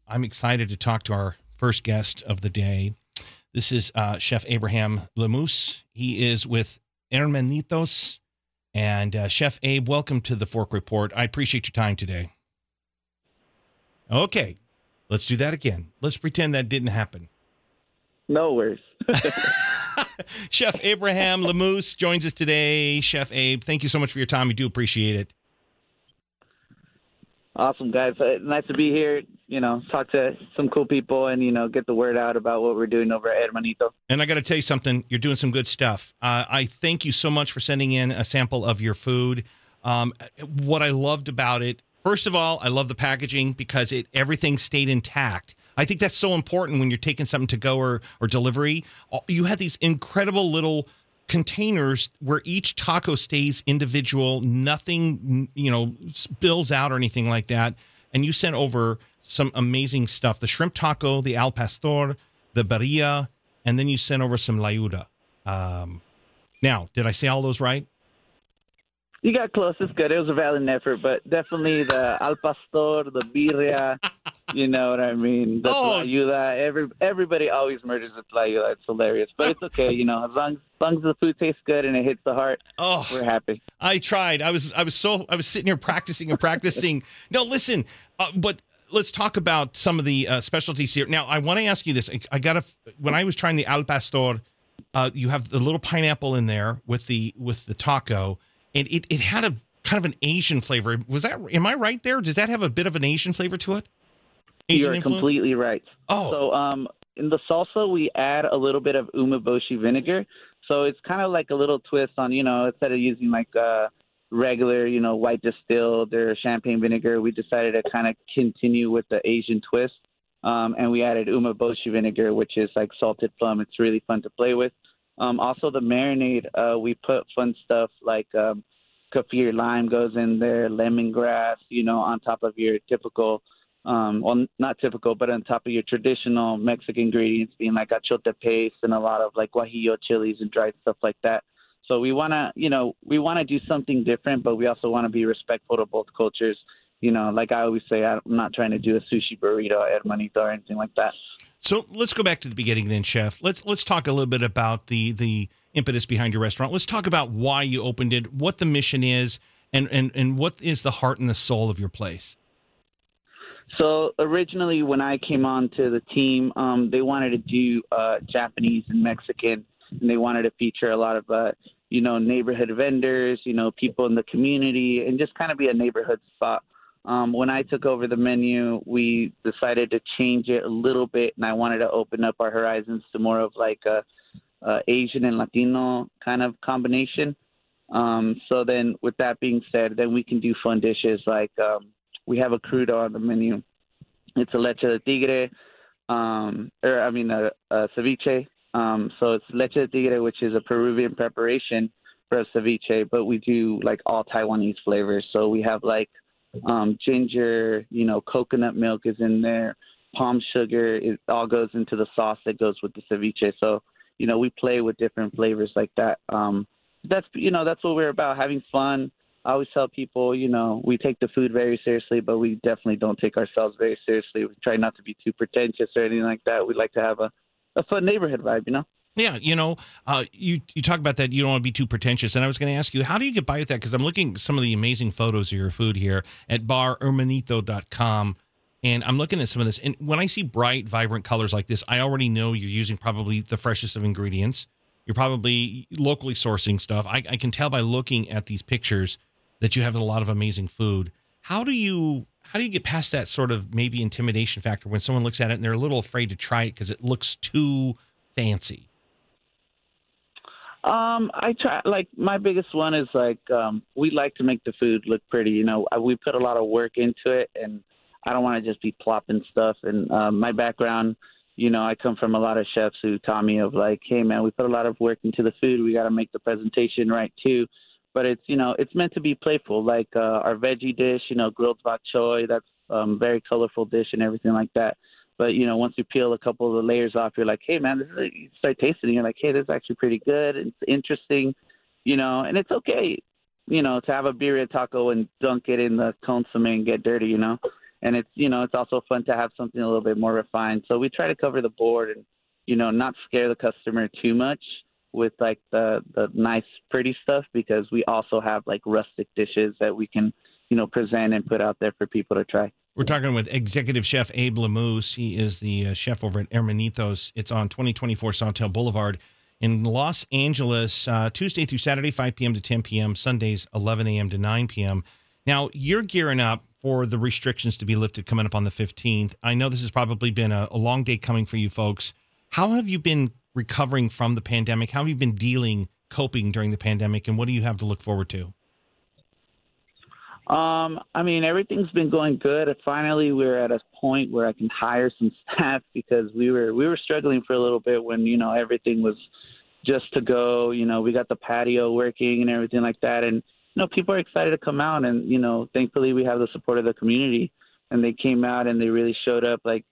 I'm excited to talk to our first guest of the day. This is Chef Abraham Lemus. He is with Hermanitos. And Chef Abe, welcome to the Fork Report. I appreciate your time today. Okay, let's do that again. Let's pretend that didn't happen. No worries. Chef Abraham Lemus joins us today. Chef Abe, thank you so much for your time. We do appreciate it. Awesome, guys. Nice to be here. Talk to some cool people and, get the word out about what we're doing over at Hermanito. And I got to tell you something. You're doing some good stuff. I thank you so much for sending in a sample of your food. What I loved about it, first of all, I love the packaging because everything stayed intact. I think that's so important when you're taking something to go or delivery. You have these incredible little containers where each taco stays individual, nothing, spills out or anything like that. And you sent over some amazing stuff, the shrimp taco, the al pastor, the birria, and then you sent over some layuda. Now, did I say all those right? You got close. It's good. It was a valiant effort, but definitely the al pastor, the birria, you know what I mean? The layuda. Everybody always murders the layuda. It's hilarious, but it's okay. As long as the food tastes good and it hits the heart, we're happy. I tried. I was sitting here practicing and practicing. No, listen, but let's talk about some of the specialties here. Now, I want to ask you this. When I was trying the al pastor, you have the little pineapple in there with the taco, and it had a kind of an Asian flavor. Am I right there? Does that have a bit of an Asian flavor to it? You're completely right. Oh. So in the salsa, we add a little bit of umeboshi vinegar. So it's kind of like a little twist on, instead of using like regular, white distilled or champagne vinegar, we decided to kind of continue with the Asian twist. And we added umeboshi vinegar, which is like salted plum. It's really fun to play with. Also, the marinade, we put fun stuff like kaffir lime goes in there, lemongrass, on top of your typical, not typical, but on top of your traditional Mexican ingredients being like achiote paste and a lot of like guajillo chilies and dried stuff like that. So we want to do something different, but we also want to be respectful to both cultures. Like I always say, I'm not trying to do a sushi burrito at Hermanito or anything like that. So let's go back to the beginning then, Chef. Let's talk a little bit about the impetus behind your restaurant. Let's talk about why you opened it, what the mission is, and what is the heart and the soul of your place. So originally when I came on to the team, they wanted to do Japanese and Mexican, and they wanted to feature a lot of, neighborhood vendors, people in the community, and just kind of be a neighborhood spot. When I took over the menu, we decided to change it a little bit, and I wanted to open up our horizons to more of like a Asian and Latino kind of combination. So then with that being said, then we can do fun dishes like we have a crudo on the menu. It's a leche de tigre, a ceviche. So it's leche de tigre, which is a Peruvian preparation for a ceviche, but we do like all Taiwanese flavors. So we have like ginger, coconut milk is in there, palm sugar. It all goes into the sauce that goes with the ceviche. So, we play with different flavors like that. That's what we're about, having fun. I always tell people, we take the food very seriously, but we definitely don't take ourselves very seriously. We try not to be too pretentious or anything like that. We like to have a fun neighborhood vibe, Yeah, you talk about that. You don't want to be too pretentious. And I was going to ask you, how do you get by with that? Because I'm looking at some of the amazing photos of your food here at barhermanito.com. And I'm looking at some of this. And when I see bright, vibrant colors like this, I already know you're using probably the freshest of ingredients. You're probably locally sourcing stuff. I can tell by looking at these pictures that you have a lot of amazing food. How do you get past that sort of maybe intimidation factor when someone looks at it and they're a little afraid to try it because it looks too fancy? I try, like, my biggest one is like, we like to make the food look pretty. We put a lot of work into it, and I don't want to just be plopping stuff. And my background, I come from a lot of chefs who taught me of like, hey man, we put a lot of work into the food. We got to make the presentation right too. But it's, it's meant to be playful. Like our veggie dish, grilled bok choy, that's very colorful dish and everything like that. But, once you peel a couple of the layers off, you're like, hey, man, you start tasting it. You're like, hey, this is actually pretty good. It's interesting, and it's okay, to have a birria taco and dunk it in the consomme and get dirty, and it's it's also fun to have something a little bit more refined. So we try to cover the board and not scare the customer too much with like the nice pretty stuff, because we also have like rustic dishes that we can present and put out there for people to try. We're talking with Executive Chef Abe Lamuse. He is the chef over at Hermanitos. It's on 2024 Sawtell Boulevard in Los Angeles, Tuesday through Saturday, 5 p.m. to 10 p.m., Sundays, 11 a.m. to 9 p.m. Now, you're gearing up for the restrictions to be lifted coming up on the 15th. I know this has probably been a long day coming for you folks. How have you been recovering from the pandemic? How have you been coping during the pandemic, and what do you have to look forward to? I mean, everything's been going good. Finally, we're at a point where I can hire some staff, because we were struggling for a little bit when, everything was just to go. We got the patio working and everything like that. And, people are excited to come out, and, thankfully we have the support of the community, and they came out and they really showed up. Like,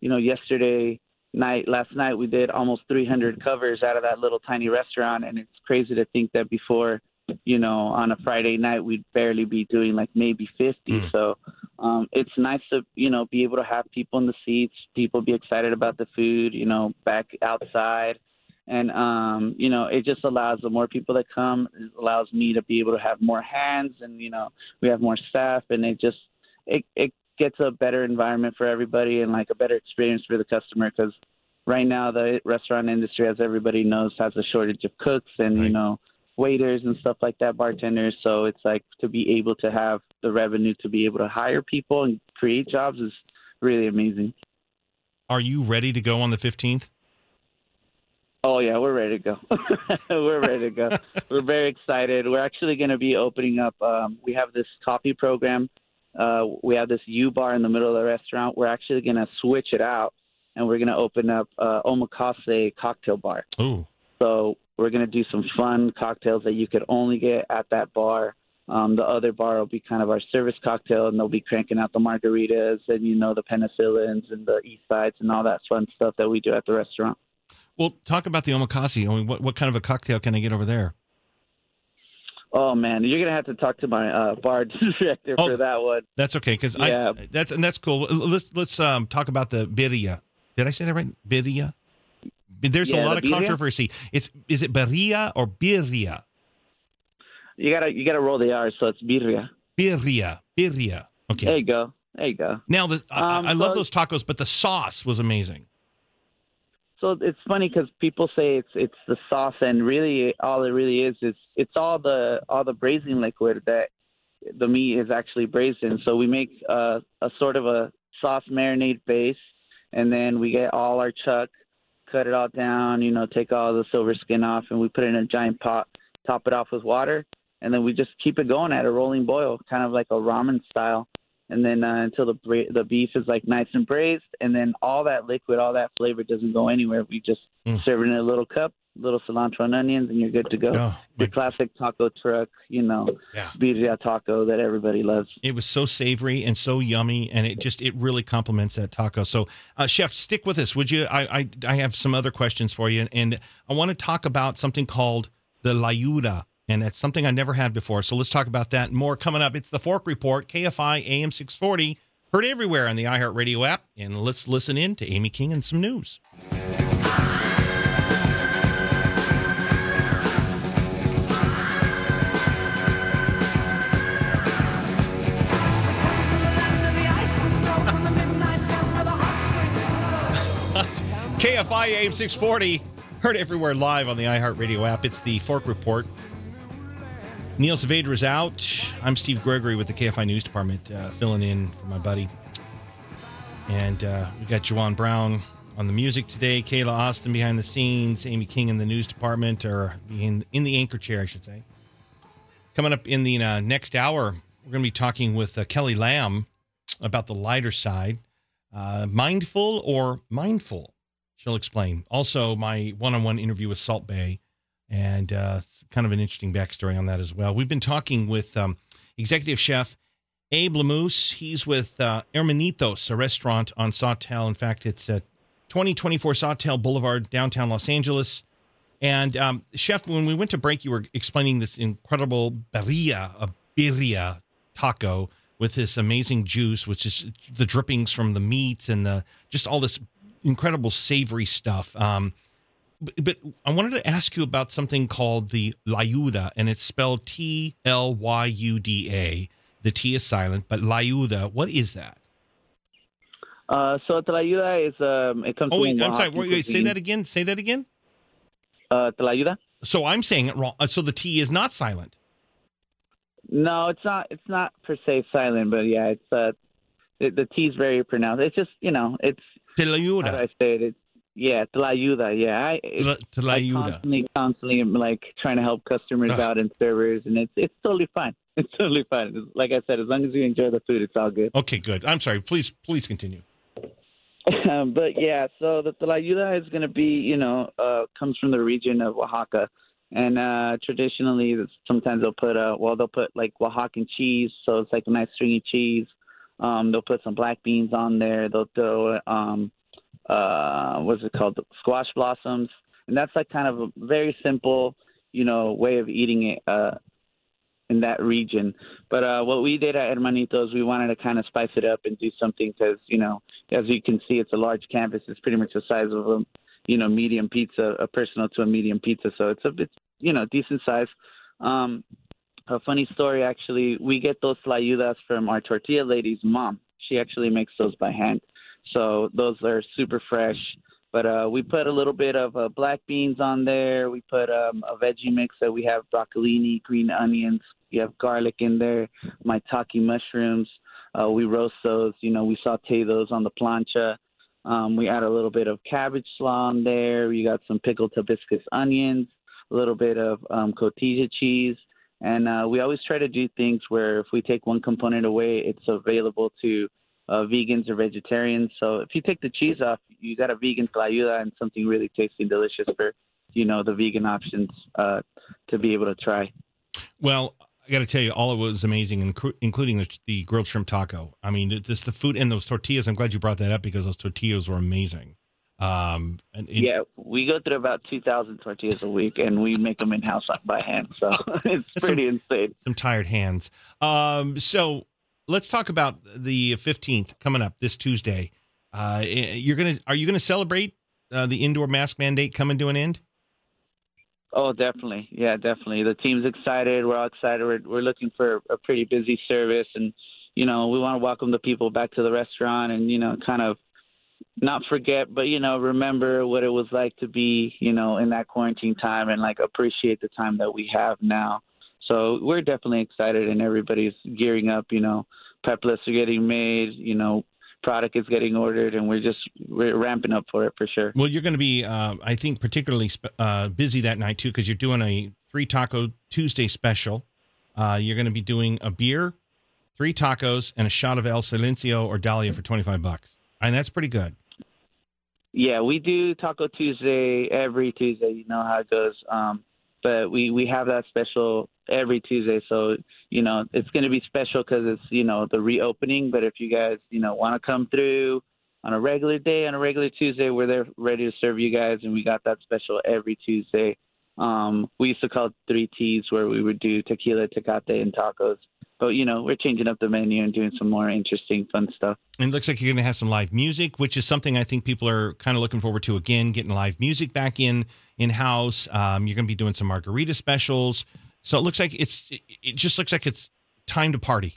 last night we did almost 300 covers out of that little tiny restaurant. And it's crazy to think that before, on a Friday night, we'd barely be doing like maybe 50. So it's nice to, be able to have people in the seats, people be excited about the food, back outside. And, it just allows the more people that come, it allows me to be able to have more hands, and, we have more staff, and it gets a better environment for everybody and like a better experience for the customer. Because right now the restaurant industry, as everybody knows, has a shortage of cooks and, right. Waiters and stuff like that, bartenders. So it's like to be able to have the revenue to be able to hire people and create jobs is really amazing. Are you ready to go on the 15th? Oh, yeah, we're ready to go. We're ready to go. We're very excited. We're actually going to be opening up. We have this coffee program. We have this U-bar in the middle of the restaurant. We're actually going to switch it out, and we're going to open up Omakase cocktail bar. Ooh. So we're going to do some fun cocktails that you could only get at that bar. The other bar will be kind of our service cocktail, and they'll be cranking out the margaritas and, the penicillins and the East Sides and all that fun stuff that we do at the restaurant. Well, talk about the omakase. I mean, what kind of a cocktail can I get over there? Oh, man, you're going to have to talk to my bar director for that one. That's okay, because that's cool. Let's talk about the birria. Did I say that right? Birria? There's a lot of controversy. Is it birria or birria? You gotta roll the R, so it's birria. Birria. Okay. There you go. Now, I love those tacos, but the sauce was amazing. So it's funny because people say it's the sauce, and really all it really is it's all the braising liquid that the meat is actually braised in. So we make a sort of a sauce marinade base, and then we get all our chuck, cut it all down, take all the silver skin off, and we put it in a giant pot, top it off with water, and then we just keep it going at a rolling boil, kind of like a ramen style. And then until the beef is like nice and braised, and then all that liquid, all that flavor doesn't go anywhere. We just serve it in a little cup, little cilantro and onions, and you're good to go. Oh, the classic taco truck, birria taco that everybody loves. It was so savory and so yummy, and it really complements that taco. So, Chef, stick with us, would you? I have some other questions for you, and I want to talk about something called the layuda. And that's something I never had before. So let's talk about that and more coming up. It's the Fork Report, KFI AM 640, heard everywhere on the iHeartRadio app. And let's listen in to Amy King and some news. KFI AM 640, heard everywhere live on the iHeartRadio app. It's the Fork Report. Neil Saavedra is out. I'm Steve Gregory with the KFI News Department, filling in for my buddy. And we got Juwan Brown on the music today, Kayla Austin behind the scenes, Amy King in the news department, or in the anchor chair, I should say. Coming up in the next hour, we're going to be talking with Kelly Lamb about the lighter side. Mindful or mindful? She'll explain. Also, my one-on-one interview with Salt Bae. And kind of an interesting backstory on that as well. We've been talking with Executive Chef Abe Lamuse. He's with Hermanitos, a restaurant on Sawtell. In fact, it's at 2024 Sawtell Boulevard, downtown Los Angeles. And Chef, when we went to break, you were explaining this incredible birria taco with this amazing juice, which is the drippings from the meats and just all this incredible savory stuff. But I wanted to ask you about something called the Tlayuda, and it's spelled Tlyuda. The T is silent, but Tlayuda, what is that? So Tlayuda is it comes. Oh wait, from I'm sorry. Oaxacan Wait, say cuisine. that again. Say that again. Tlayuda? So I'm saying it wrong. So the T is not silent. No, it's not. It's not per se silent, but yeah, it's the T is very pronounced. It's just it's how do Tlayuda. I say it? Yeah, Tlayuda. Yeah, I Tlayuda. constantly am like trying to help customers Ugh. out and servers, and it's totally fine. It's totally fine. Like I said, as long as you enjoy the food, it's all good. Okay, good. I'm sorry. Please continue. But yeah, so the Tlayuda is going to be, comes from the region of Oaxaca, and traditionally, sometimes they'll put like Oaxacan cheese, so it's like a nice stringy cheese. They'll put some black beans on there. They'll throw what's it called, squash blossoms, and that's like kind of a very simple, way of eating it in that region. But what we did at Hermanitos, we wanted to kind of spice it up and do something because, as you can see, it's a large canvas. It's pretty much the size of a, medium pizza, a personal to a medium pizza. So it's decent size. A funny story, actually, we get those tlayudas from our tortilla lady's mom. She actually makes those by hand. So those are super fresh. But we put a little bit of black beans on there. We put a veggie mix that we have broccolini, green onions. We have garlic in there, maitake mushrooms. We roast those. We saute those on the plancha. We add a little bit of cabbage slaw on there. We got some pickled hibiscus onions, a little bit of cotija cheese. And we always try to do things where if we take one component away, it's available to vegans or vegetarians. So if you take the cheese off, you got a vegan tlayuda and something really tasty and delicious for, the vegan options to be able to try. Well, I got to tell you, all of it was amazing, including the grilled shrimp taco. I mean, just the food and those tortillas. I'm glad you brought that up because those tortillas were amazing. Yeah, we go through about 2,000 tortillas a week, and we make them in-house by hand. So it's pretty insane. Some tired hands. So let's talk about the 15th coming up this Tuesday. Are you gonna celebrate the indoor mask mandate coming to an end? Oh, definitely. Yeah, definitely. The team's excited. We're all excited. We're looking for a pretty busy service, and we want to welcome the people back to the restaurant, and kind of not forget, but remember what it was like to be in that quarantine time, and like appreciate the time that we have now. So we're definitely excited, and everybody's gearing up. Prep lists are getting made. Product is getting ordered, and we're ramping up for it for sure. Well, you're going to be, I think, particularly busy that night too, because you're doing a 3 Taco Tuesday special. You're going to be doing a beer, 3 tacos, and a shot of El Silencio or Dahlia for $25, and that's pretty good. Yeah, we do Taco Tuesday every Tuesday. You know how it goes. But we have that special every Tuesday. So, it's going to be special because it's, the reopening. But if you guys, want to come through on a regular day, on a regular Tuesday, we're there ready to serve you guys. And we got that special every Tuesday. We used to call it 3 T's, where we would do tequila, tecate, and tacos. But, we're changing up the menu and doing some more interesting, fun stuff. And it looks like you're going to have some live music, which is something I think people are kind of looking forward to again, getting live music back in-house. You're going to be doing some margarita specials. So it looks like it just looks like it's time to party.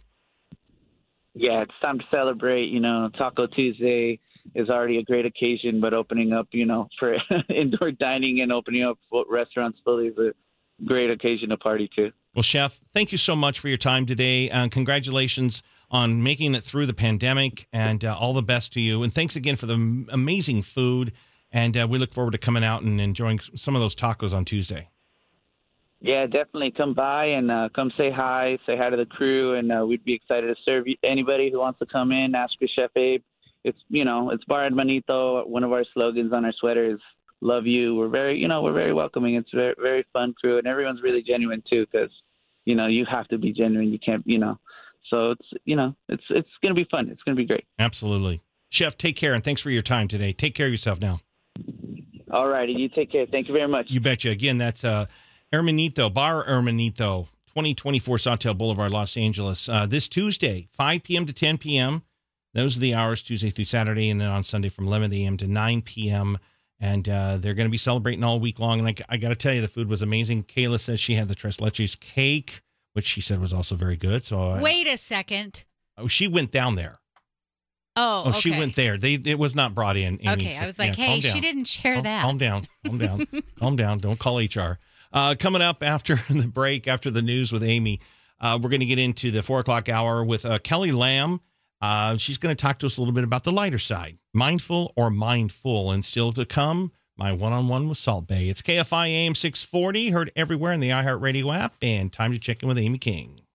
Yeah, it's time to celebrate. Taco Tuesday is already a great occasion, but opening up, for indoor dining and opening up restaurants fully is a great occasion to party too. Well, Chef, thank you so much for your time today. Congratulations on making it through the pandemic, and all the best to you. And thanks again for the amazing food. And we look forward to coming out and enjoying some of those tacos on Tuesday. Yeah, definitely come by and come say hi to the crew, and we'd be excited to serve anybody who wants to come in. Ask for Chef Abe. It's Bar Hermanito. One of our slogans on our sweater is "Love you." We're very welcoming. It's very, very fun crew, and everyone's really genuine too, because you have to be genuine. You can't, So it's gonna be fun. It's gonna be great. Absolutely, Chef. Take care, and thanks for your time today. Take care of yourself now. All righty, you take care. Thank you very much. You betcha. Again, that's Hermanito, Bar Hermanito, 2024 Sawtelle Boulevard, Los Angeles. This Tuesday, 5 p.m. to 10 p.m. Those are the hours, Tuesday through Saturday, and then on Sunday from 11 a.m. to 9 p.m. And they're going to be celebrating all week long. And I got to tell you, the food was amazing. Kayla says she had the tres leches cake, which she said was also very good. So wait a second. Oh, she went down there. Oh, okay. She went there. It was not brought in. Amy okay, said, I was like, hey, she didn't share that. Calm down. Calm down. Don't call HR. Coming up after the break, after the news with Amy, we're going to get into the 4 o'clock hour with Kelly Lamb. She's going to talk to us a little bit about the lighter side, mindful or mindful. And still to come, my one-on-one with Salt Bae. It's KFI AM 640, heard everywhere in the iHeartRadio app, and time to check in with Amy King.